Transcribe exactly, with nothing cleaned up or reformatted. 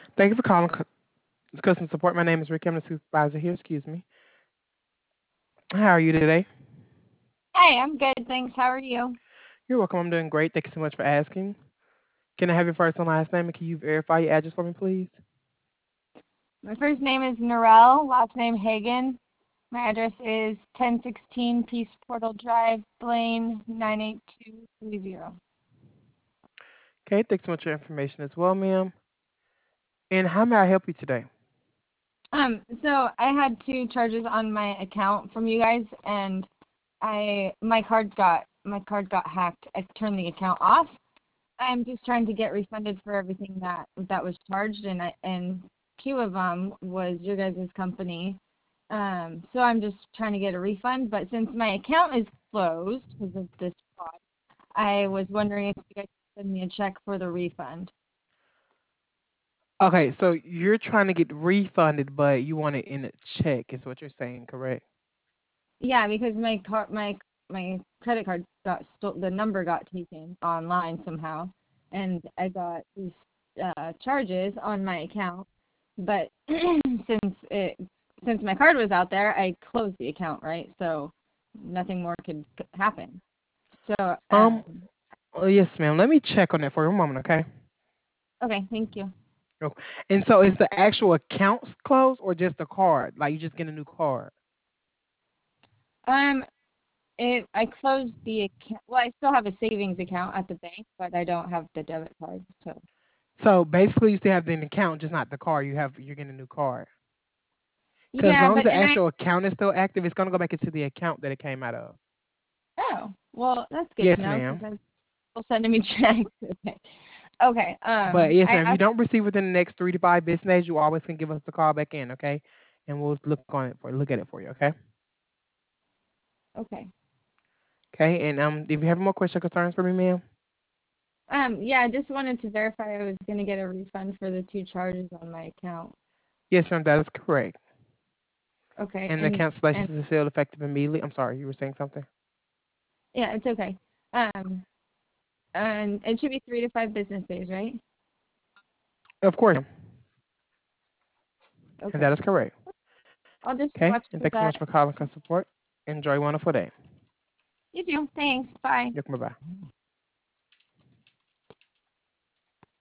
Thank you for calling cu- customer support. My name is Rick. I'm the supervisor here. Excuse me. How are you today? Hi, I'm good, thanks. How are you? You're welcome. I'm doing great. Thank you so much for asking. Can I have your first and last name, and can you verify your address for me, please? My first name is Norel, last name Hagan. My address is ten sixteen Peace Portal Drive, Blaine, nine eight two three zero. Okay, thanks so much for your information as well, ma'am. And how may I help you today? Um, so I had two charges on my account from you guys, and I my card got my card got hacked. I turned the account off. I'm just trying to get refunded for everything that that was charged, and I and two of them was your guys' company. Um, so I'm just trying to get a refund. But since my account is closed because of this fraud, I was wondering if you guys could send me a check for the refund. Okay, so you're trying to get refunded, but you want it in a check, is what you're saying, correct? Yeah, because my car my my credit card got stole. The number got taken online somehow, and I got these uh, charges on my account. But since it since my card was out there, I closed the account, right? So nothing more could c- happen. So Um, um, oh, yes, ma'am. Let me check on that for you. One moment, okay? okay, thank you. Oh, And so is the actual account closed or just the card? Like you just get a new card? Um, it I closed the account. Well, I still have a savings account at the bank, but I don't have the debit card. So So basically, you still have the account, just not the card. You have you're getting a new card. Because as yeah, long as but the and I actual account is still active, it's gonna go back into the account that it came out of. oh well, that's good Yes, to know because ma'am. I'm still sending me checks. Okay, okay. But Um, yes, I ma'am. If you asked. don't receive within the next three to five business days, you always can give us a call back in, okay? And we'll look on it for look at it for you, okay? Okay. Okay. And um, if you have more questions or concerns for me, ma'am. Um, yeah, I just wanted to verify I was gonna get a refund for the two charges on my account. Yes, ma'am. That is correct. Okay, And the and and cancellation is still effective immediately. I'm sorry, you were saying something. yeah, it's okay. Um, and it should be three to five business days, right? Of course, ma'am. And Okay. that is correct. I'll just Okay. watch And for thanks so that. much for calling customer support. Enjoy a wonderful day. You too. Thanks. Bye. Bye bye.